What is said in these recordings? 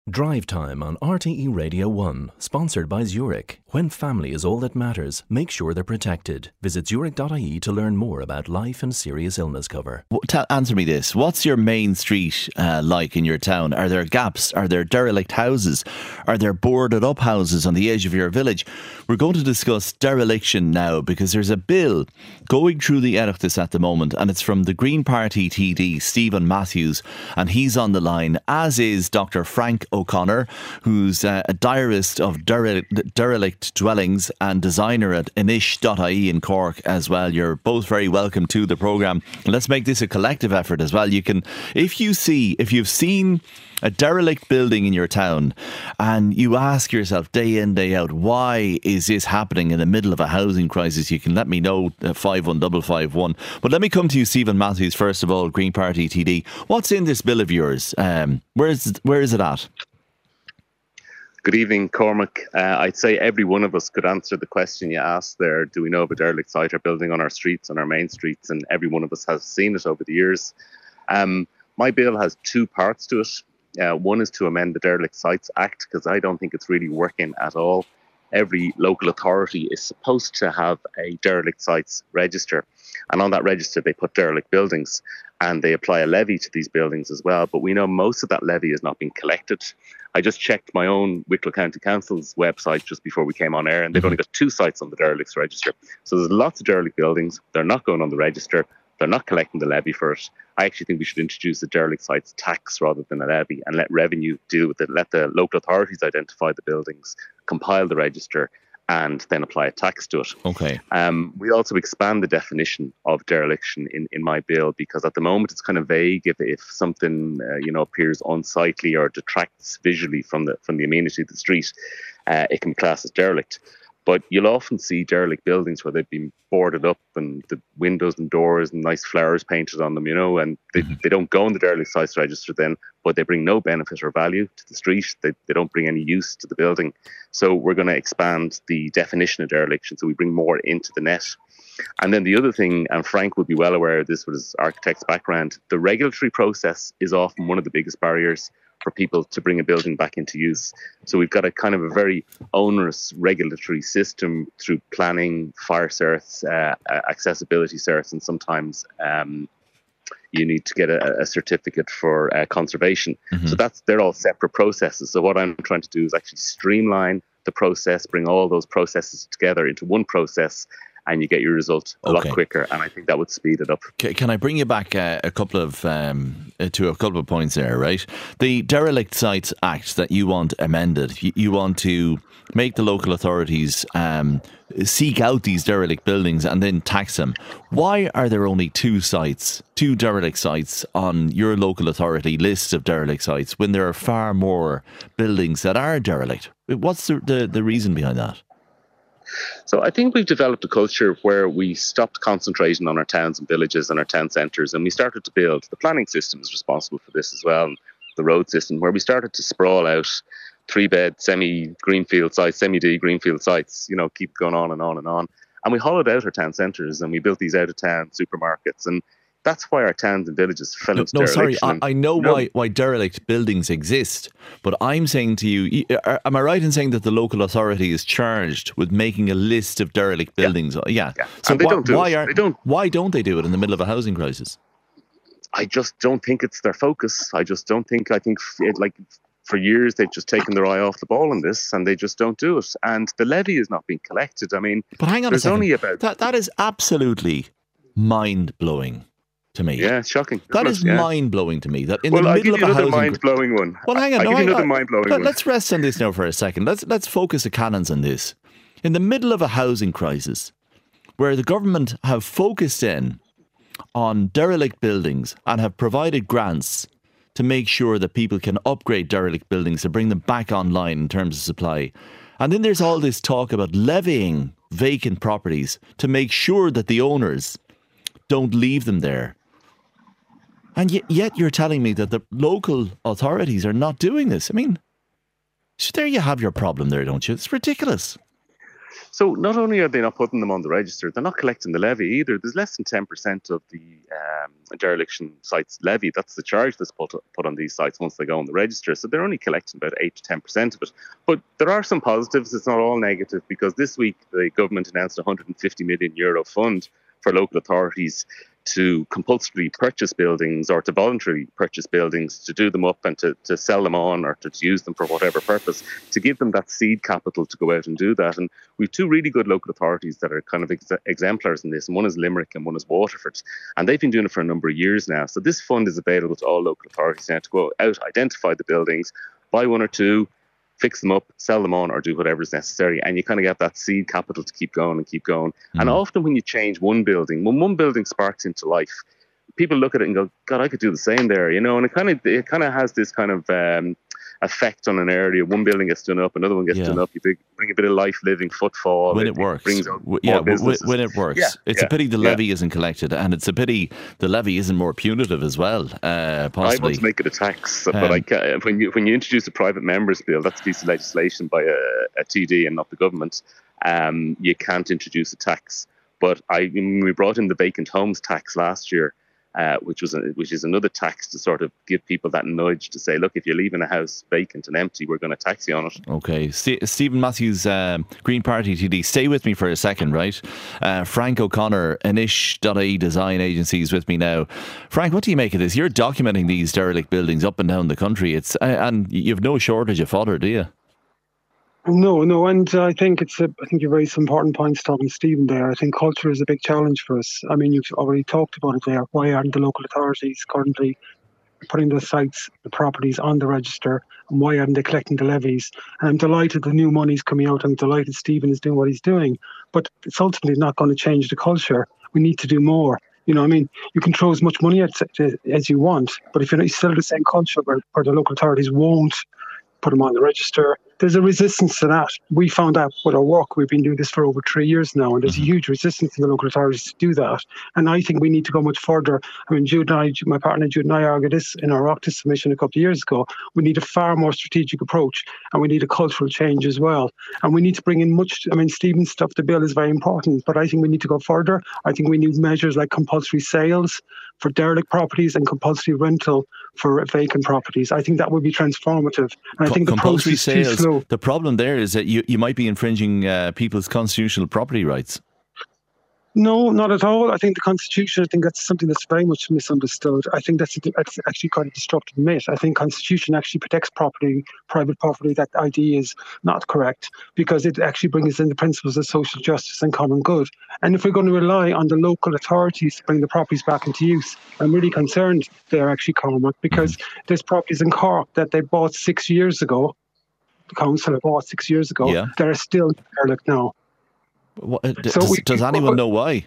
Drive Time on RTE Radio 1, sponsored by Zurich. When family is all that matters, make sure they're protected. Visit zurich.ie to learn more about life and serious illness cover. Answer me this. What's your main street like in your town? Are there gaps? Are there derelict houses? Are there boarded up houses on the edge of your village? We're going to discuss dereliction now because there's a bill going through the Oireachtas at the moment, and it's from the Green Party TD, Stephen Matthews, and he's on the line, as is Dr. Frank O'Connor, who's a diarist of derelict dwellings and designer at inish.ie in Cork as well. You're both very welcome to the programme. Let's make this a collective effort as well. You can, if you've seen a derelict building in your town and you ask yourself day in, day out, why is this happening in the middle of a housing crisis, you can let me know, 51551. But let me come to you, Stephen Matthews, first of all, Green Party TD. What's in this bill of yours? Where is it at? Good evening, Cormac. I'd say every one of us could answer the question you asked there. Do we know of a derelict site or building on our streets, on our main streets? And every one of us has seen it over the years. My bill has two parts to it. One is to amend the Derelict Sites Act, because I don't think it's really working at all. Every local authority is supposed to have a derelict sites register. And on that register, they put derelict buildings and they apply a levy to these buildings as well. But we know most of that levy is not being collected. I just checked my own Wicklow County Council's website just before we came on air, and they've only got 2 sites on the derelicts register. So there's lots of derelict buildings. They're not going on the register. They're not collecting the levy for it. I actually think we should introduce a derelict sites tax rather than a levy and let revenue deal with it. Let the local authorities identify the buildings, compile the register, and then apply a tax to it. Okay. We also expand the definition of dereliction in my bill, because at the moment it's kind of vague. If something appears unsightly or detracts visually from the amenity of the street, it can be classed as derelict. But you'll often see derelict buildings where they've been boarded up and the windows and doors and nice flowers painted on them, and they don't go on the derelict sites register then, but they bring no benefit or value to the street. They don't bring any use to the building. So we're going to expand the definition of dereliction so we bring more into the net. And then the other thing, and Frank would be well aware of this with his architect's background, the regulatory process is often one of the biggest barriers for people to bring a building back into use. So we've got a kind of a very onerous regulatory system through planning, fire certs, accessibility certs, and sometimes you need to get a certificate for conservation. Mm-hmm. So they're all separate processes. So what I'm trying to do is actually streamline the process, bring all those processes together into one process, and you get your result a lot quicker, and I think that would speed it up. Can I bring you back to a couple of points there, right? The Derelict Sites Act that you want amended, you want to make the local authorities seek out these derelict buildings and then tax them. Why are there only 2 derelict sites on your local authority list of derelict sites when there are far more buildings that are derelict? What's the reason behind that? So I think we've developed a culture where we stopped concentrating on our towns and villages and our town centres, and we started to build. The planning system is responsible for this as well, and the road system, where we started to sprawl out 3-bed semi-greenfield sites, semi-D greenfield sites, keep going on and on and on. And we hollowed out our town centres and we built these out-of-town supermarkets, and that's why our towns and villages fell into dereliction. Sorry, I know why derelict buildings exist, but I'm saying to you, am I right in saying that the local authority is charged with making a list of derelict buildings? Yeah. So why don't they do it in the middle of a housing crisis? I just don't think it's their focus. I think for years they've just taken their eye off the ball on this, and they just don't do it. And the levy is not being collected. I mean, but hang on a second. That is absolutely mind-blowing to me. Yeah, it's shocking. That is mind-blowing to me. That in the middle of a housing... mind-blowing one. Well, hang on. I'll give you another mind-blowing one. Let's rest on this now for a second. Let's focus the cannons on this. In the middle of a housing crisis, where the government have focused in on derelict buildings and have provided grants to make sure that people can upgrade derelict buildings to bring them back online in terms of supply. And then there's all this talk about levying vacant properties to make sure that the owners don't leave them there. And yet you're telling me that the local authorities are not doing this. I mean, there you have your problem there, don't you? It's ridiculous. So not only are they not putting them on the register, they're not collecting the levy either. There's less than 10% of the dereliction sites levy. That's the charge that's put on these sites once they go on the register. So they're only collecting about 8 to 10% of it. But there are some positives. It's not all negative, because this week the government announced a €150 million fund for local authorities to compulsorily purchase buildings or to voluntarily purchase buildings, to do them up and to sell them on or to use them for whatever purpose, to give them that seed capital to go out and do that. And we've two really good local authorities that are kind of exemplars in this. And one is Limerick and one is Waterford. And they've been doing it for a number of years now. So this fund is available to all local authorities now to go out, identify the buildings, buy one or two, fix them up, sell them on, or do whatever is necessary. And you kind of get that seed capital to keep going and keep going. And often when you change one building, when one building sparks into life, people look at it and go, God, I could do the same there, you know. And it kind of has this kind of effect on an area. One building gets done up, another one gets done up. You bring a bit of life, living, footfall. When it works. Brings out when it works. Yeah, it's a pity the levy isn't collected, and it's a pity the levy isn't more punitive as well, possibly. I want to make it a tax, but when you introduce a private member's bill, that's a piece of legislation by a TD and not the government, you can't introduce a tax. But we brought in the vacant homes tax last year, which is another tax to sort of give people that nudge to say, look, if you're leaving a house vacant and empty, we're going to tax you on it. Okay. Stephen Matthews, Green Party TD, stay with me for a second, right? Frank O'Connor, Inish.ie Design Agency is with me now. Frank, what do you make of this? You're documenting these derelict buildings up and down the country. And you've no shortage of fodder, do you? No, and I think you raised some important points talking to Stephen there. I think culture is a big challenge for us. I mean, you've already talked about it there. Why aren't the local authorities currently putting the sites, the properties on the register, and why aren't they collecting the levies? And I'm delighted the new money's coming out. I'm delighted Stephen is doing what he's doing. But it's ultimately not going to change the culture. We need to do more. You know, I mean, you can throw as much money at it as you want, but if you're still the same culture where the local authorities won't put them on the register, there's a resistance to that. We found out with our work, we've been doing this for over 3 years now, and there's a huge resistance in the local authorities to do that. And I think we need to go much further. I mean, my partner Jude and I argued this in our Oireachtas submission a couple of years ago. We need a far more strategic approach, and we need a cultural change as well. And we need to bring in Stephen's stuff, the bill is very important, but I think we need to go further. I think we need measures like compulsory sales for derelict properties and compulsory rental for vacant properties. I think that would be transformative. And I think the compulsory process is too slow. The problem there is that you might be infringing people's constitutional property rights. No, not at all. I think the Constitution, I think that's something that's very much misunderstood. I think that's actually quite a destructive myth. I think Constitution actually protects property, private property. That idea is not correct, because it actually brings in the principles of social justice and common good. And if we're going to rely on the local authorities to bring the properties back into use, I'm really concerned there actually, Cormac, because there's properties in Cork that they bought 6 years ago. The council bought 6 years ago. Yeah. That are still derelict now. Does anyone know why?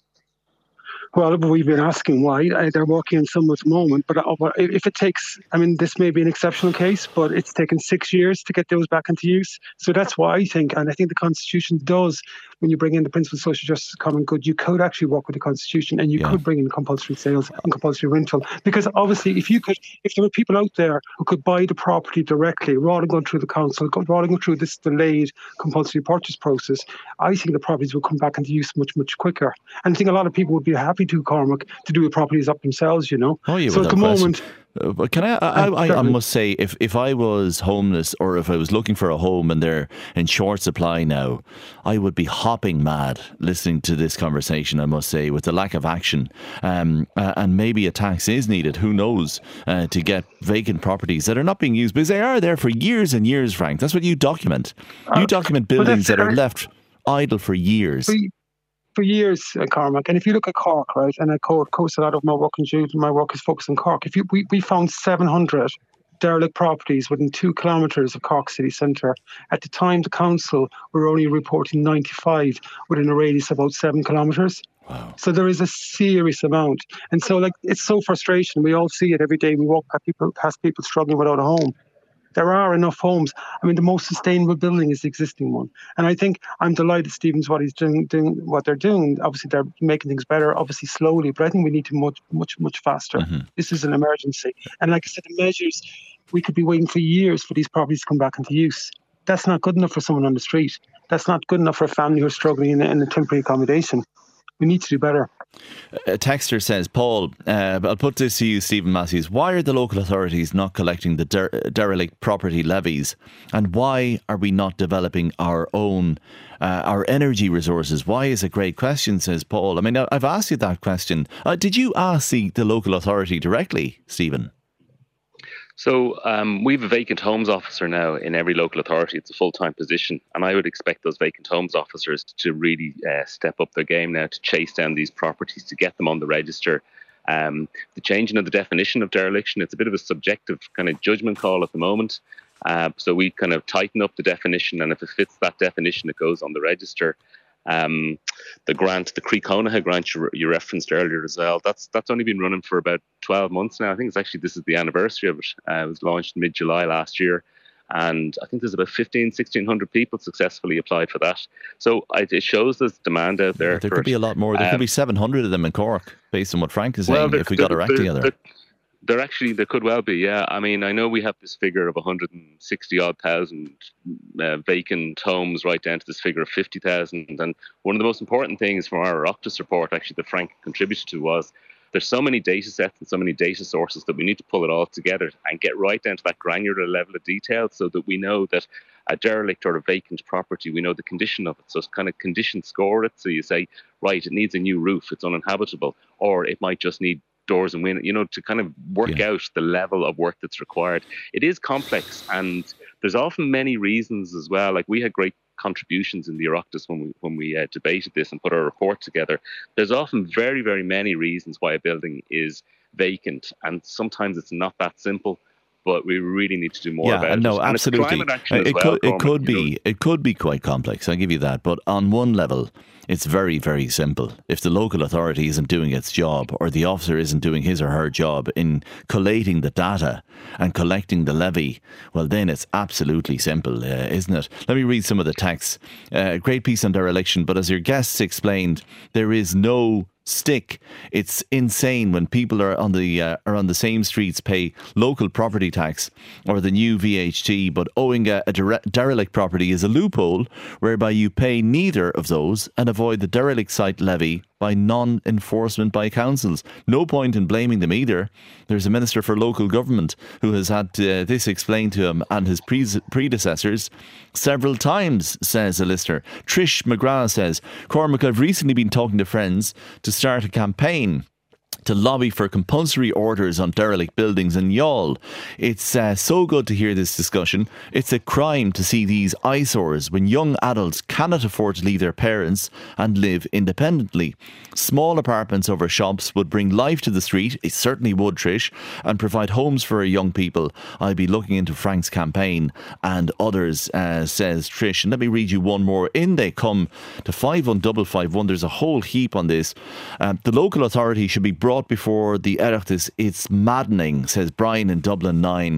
Well, we've been asking why. They're working on some at the moment. But if it takes, this may be an exceptional case, but it's taken 6 years to get those back into use. So that's why I think, and I think the Constitution does, when you bring in the principle of social justice, common good, you could actually work with the Constitution, and you could bring in compulsory sales and compulsory rental. Because obviously, if there were people out there who could buy the property directly, rather than going through the council, rather than go through this delayed compulsory purchase process, I think the properties would come back into use much, much quicker. And I think a lot of people would be happy to, Cormac, to do the properties up themselves, you know. Oh, yeah, so at the moment... But can I must say, if I was homeless or if I was looking for a home and they're in short supply now, I would be hopping mad listening to this conversation, I must say, with the lack of action. And maybe a tax is needed, who knows, to get vacant properties that are not being used, because they are there for years and years, Frank. That's what you document. You document buildings that are left idle for years. For years, Cormac, and if you look at Cork, right, and I coast a lot of my work in Jude, and my work is focused on Cork. We found 700 derelict properties within 2 kilometres of Cork city centre. At the time, the council were only reporting 95 within a radius of about 7 kilometres. Wow. So there is a serious amount, and so it's so frustration. We all see it every day. We walk past people struggling without a home. There are enough homes. the most sustainable building is the existing one. And I think I'm delighted Stephen's what he's doing what they're doing. Obviously, they're making things better, obviously slowly, but I think we need to much faster. Mm-hmm. This is an emergency. And like I said, the measures, we could be waiting for years for these properties to come back into use. That's not good enough for someone on the street. That's not good enough for a family who's struggling in a temporary accommodation. We need to do better. A texter says, Paul, I'll put this to you, Stephen Matthews. Why are the local authorities not collecting the derelict property levies? And why are we not developing our own, our energy resources? Why is a great question, says Paul. I mean, I've asked you that question. Did you ask the local authority directly, Stephen? So we have a vacant homes officer now in every local authority. It's a full-time position, and I would expect those vacant homes officers to really step up their game now to chase down these properties, to get them on the register. The changing of the definition of dereliction, it's a bit of a subjective kind of judgment call at the moment. So we kind of tighten up the definition, and if it fits that definition, it goes on the register. The grant, the Croí Cónaithe grant you referenced earlier as well, that's only been running for about 12 months now. I think this is the anniversary of it. It was launched mid-July last year, and I think there's about 1,600 people successfully applied for that. So it shows there's demand out there. There could be a lot more. There could be 700 of them in Cork, based on what Frank is saying, if we got our act together. There could well be, yeah. I mean, I know we have this figure of 160-odd thousand vacant homes, right down to this figure of 50,000. And one of the most important things from our Oireachtas report, actually, that Frank contributed to, was there's so many data sets and so many data sources that we need to pull it all together and get right down to that granular level of detail, so that we know that a derelict or a vacant property, we know the condition of it. So it's kind of condition score it. So you say, right, it needs a new roof, it's uninhabitable, or it might just need doors and windows, to kind of work out the level of work that's required. It is complex, and there's often many reasons as well. Like, we had great contributions in the Oireachtas when we debated this and put our report together. There's often very, very many reasons why a building is vacant, and sometimes it's not that simple. But we really need to do more about it. No, absolutely. It could be quite complex. I'll give you that. But on one level, it's very, very simple. If the local authority isn't doing its job, or the officer isn't doing his or her job in collating the data and collecting the levy, well, then it's absolutely simple, isn't it? Let me read some of the texts. Great piece on dereliction, but as your guests explained, there is no stick. It's insane when people are on the same streets pay local property tax or the new VHT, but owing a derelict property is a loophole whereby you pay neither of those and avoid the derelict site levy by non-enforcement by councils. No point in blaming them either. There's a Minister for Local Government who has had this explained to him and his predecessors several times, says a listener. Trish McGrath says, Cormac, I've recently been talking to friends to start a campaign to lobby for compulsory orders on derelict buildings in Youghal. It's so good to hear this discussion. It's a crime to see these eyesores when young adults cannot afford to leave their parents and live independently. Small apartments over shops would bring life to the street. It certainly would, Trish, and provide homes for our young people. I'll be looking into Frank's campaign and others, says Trish. And let me read you one more. In they come to 51551. There's a whole heap on this. The local authority should be brought before the Oireachtas. It's maddening, says Brian in Dublin 9.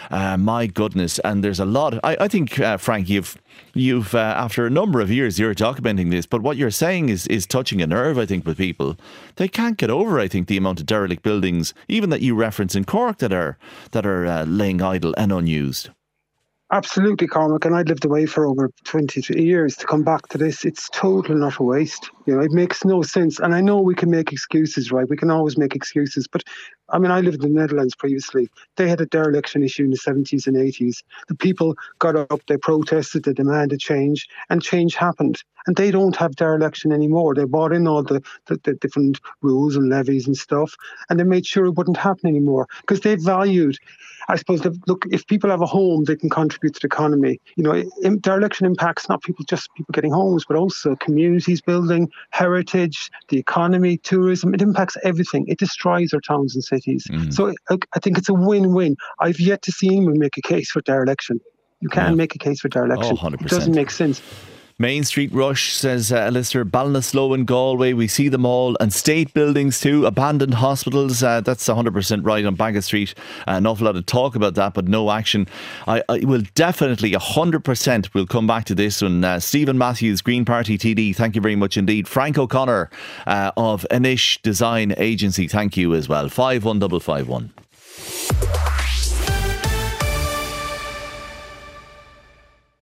My goodness. And there's a lot. I think, Frank, you've after a number of years, you're documenting this, but what you're saying is touching a nerve, I think, with people. They can't get over, I think, the amount of derelict buildings, even that you reference in Cork, that are laying idle and unused. Absolutely, Cormac, and I'd lived away for over 23 years. To come back to this, it's total and utter waste. It makes no sense. And I know we can make excuses, right? We can always make excuses. But, I mean, I lived in the Netherlands previously. They had a dereliction issue in the 70s and 80s. The people got up, they protested, they demanded change, and change happened. And they don't have dereliction anymore. They brought in all the different rules and levies and stuff, and they made sure it wouldn't happen anymore because they valued, I suppose, look, if people have a home, they can contribute to the economy. Dereliction impacts not just people getting homes, but also communities building, heritage, the economy, tourism. It impacts everything. It destroys our towns and cities. So I think it's a win-win. I've yet to see anyone make a case for dereliction. You can't make a case for dereliction. 100%. It doesn't make sense. Main Street Rush, says a listener, Ballinasloe in Galway, we see them all, and state buildings too, abandoned hospitals, that's 100% right on Baggot Street. An awful lot of talk about that, but no action. I will definitely 100% will come back to this one. Stephen Matthews, Green Party TD, thank you very much indeed. Frank O'Connor of Anish Design Agency, thank you as well. 51551.